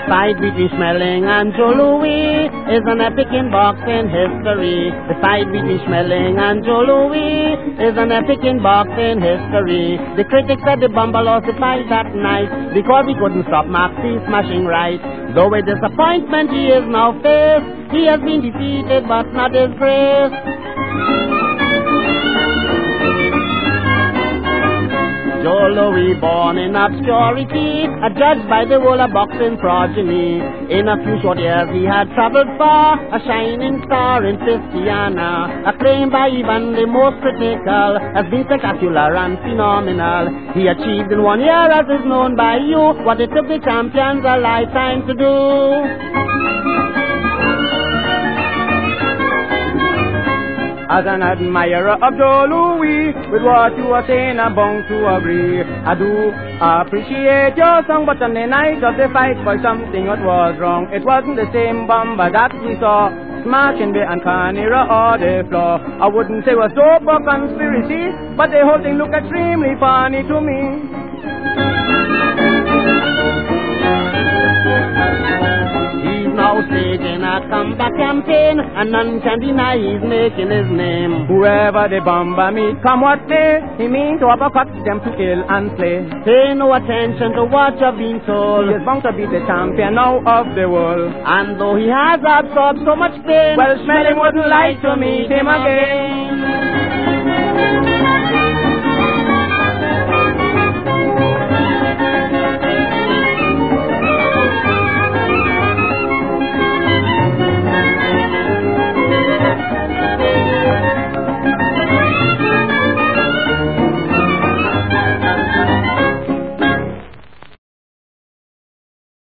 fight between Schmeling and Joe Louis is an epic in boxing history. The fight between Schmeling and Joe Louis is an epic in boxing history. The critics said the Bumble lost the fight that night because he couldn't stop Maxie smashing right. Though with disappointment he is now faced, he has been defeated but not disgraced. Joe Louis, born in obscurity, adjudged by the whole of boxing progeny. In a few short years he had traveled far, a shining star in Christiana, acclaimed by even the most critical, has been spectacular and phenomenal. He achieved in 1 year, as is known by you, what it took the champions a lifetime to do. As an admirer of Joe Louis, with what you are saying, I'm bound to agree. I do appreciate your song, but on the night of the fight, boy, something what was wrong. It wasn't the same Bumba that we saw, smashing the Ancanera or the floor. I wouldn't say it was dope or conspiracy, but the whole thing looked extremely funny to me. Now staging a comeback campaign, and none can deny he's making his name. Whoever the Bumba meet, come what may, he means to uppercut them to kill and slay. Pay no attention to what you've been told. He is bound to be the champion now of the world. And though he has absorbed so much pain, well, Schmeling wouldn't like to meet him again.